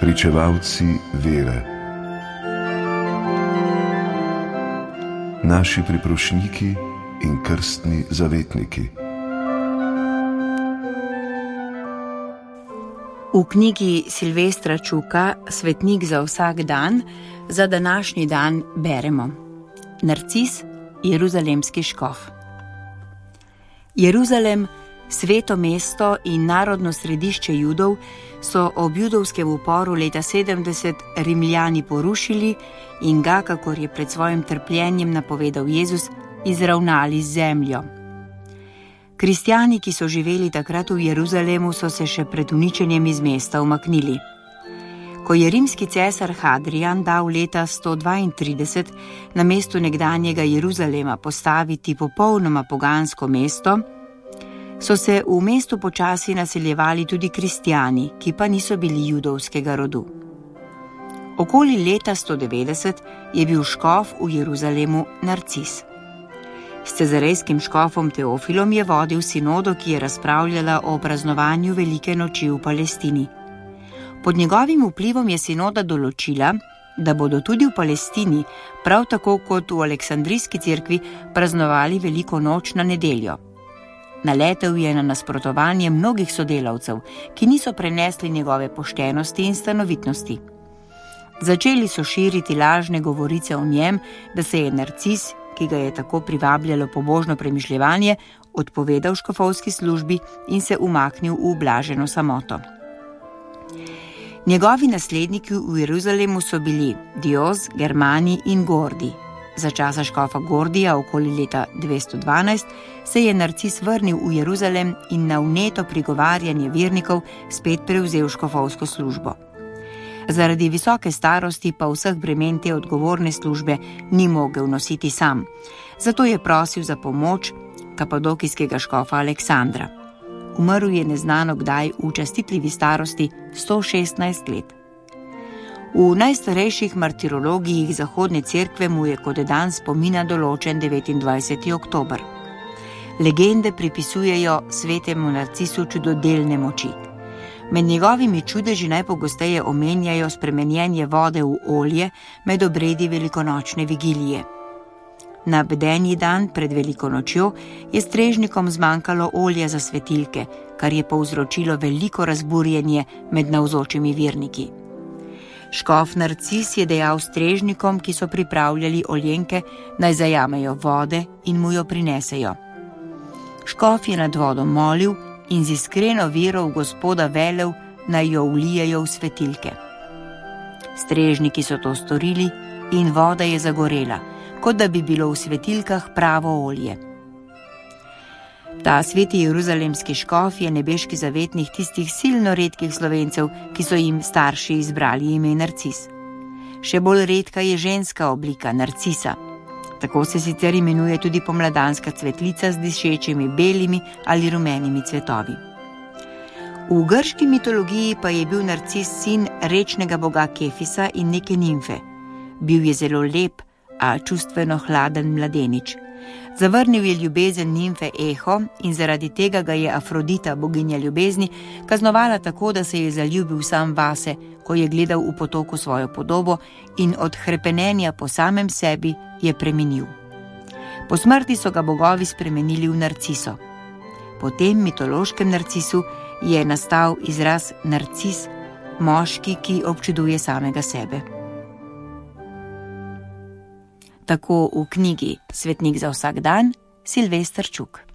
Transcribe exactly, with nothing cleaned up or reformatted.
pričevalci vere, naši priprošniki in krstni zavetniki. V knjigi Silvestra Čuka Svetnik za vsak dan za današnji dan beremo: Narcis, jeruzalemski škof. Jeruzalem, sveto mesto in narodno središče Judov, so ob judovskem uporu leta sedemdeset Rimljani porušili in ga, kakor je pred svojim trpljenjem napovedal Jezus, izravnali z zemljo. Kristjani, ki so živeli takrat v Jeruzalemu, so se še pred uničenjem iz mesta umaknili. Ko je rimski cesar Hadrian dal leta sto dvaintrideset na mestu nekdanjega Jeruzalema postaviti popolnoma pogansko mesto, so se v mestu počasi naseljevali tudi kristjani, ki pa niso bili judovskega rodu. Okoli leta sto devetdeset je bil škof v Jeruzalemu Narcis. S cezarejskim škofom Teofilom je vodil sinodo, ki je razpravljala o praznovanju velike noči v Palestini. Pod njegovim vplivom je sinoda določila, da bodo tudi v Palestini, prav tako kot v Aleksandrijski cerkvi, praznovali veliko noč na nedeljo. Naletel je na nasprotovanje mnogih sodelavcev, ki niso prenesli njegove poštenosti in stanovitnosti. Začeli so širiti lažne govorice o njem, da se je Narcis, ki ga je tako privabljalo pobožno premišljevanje, odpovedal škofovski službi in se umaknil v blaženo samoto. Njegovi nasledniki v Jeruzalemu so bili Dioz, Germani in Gordi. Za časa škofa Gordija okoli leta dvesto dvanajst se je Narcis vrnil v Jeruzalem in na vneto prigovarjanje vernikov spet prevzel škofovsko službo. Zaradi visoke starosti pa vseh bremen te odgovorne službe ni mogel nositi sam, zato je prosil za pomoč kapadokijskega škofa Aleksandra. Umrl je neznano kdaj v častitljivi starosti sto šestnajst let. V najstarejših martirologijih zahodne cerkve mu je kot dan spomina določen devetindvajseti oktober. Legende pripisujejo svetemu Narcisu čudodelne moči. Med njegovimi čudeži najpogosteje omenjajo spremenjenje vode v olje med obredi velikonočne vigilije. Na bdenji dan pred veliko nočjo je strežnikom zmanjkalo olja za svetilke, kar je povzročilo veliko razburjenje med navzočimi verniki. Škof Narcis je dejal strežnikom, ki so pripravljali oljenke, naj zajamejo vode in mu jo prinesejo. Škof je nad vodo molil in z iskreno vero v Gospoda velel, naj jo vlijejo v svetilke. Strežniki so to storili in voda je zagorela, kot da bi bilo v svetilkah pravo olje. Ta sveti jeruzalemski škof je nebeški zavetnik tistih silno redkih Slovencev, ki so jim starši izbrali ime Narcis. Še bolj redka je ženska oblika Narcisa. Tako se sicer imenuje tudi pomladanska cvetlica z dišečimi belimi ali rumenimi cvetovi. V grški mitologiji pa je bil Narcis sin rečnega boga Kefisa in neke nimfe. Bil je zelo lep, a čustveno hladen mladenič. Zavrnil je ljubezen nimfe Eho in zaradi tega ga je Afrodita, boginja ljubezni, kaznovala tako, da se je zaljubil sam vase, ko je gledal v potoku svojo podobo in od hrepenenja po samem sebi je preminil. Po smrti so ga bogovi spremenili v Narciso. Po tem mitološkem Narcisu je nastal izraz Narcis, moški, ki občuduje samega sebe. Tako v knjigi Svetnik za vsak dan Silvester Čuk.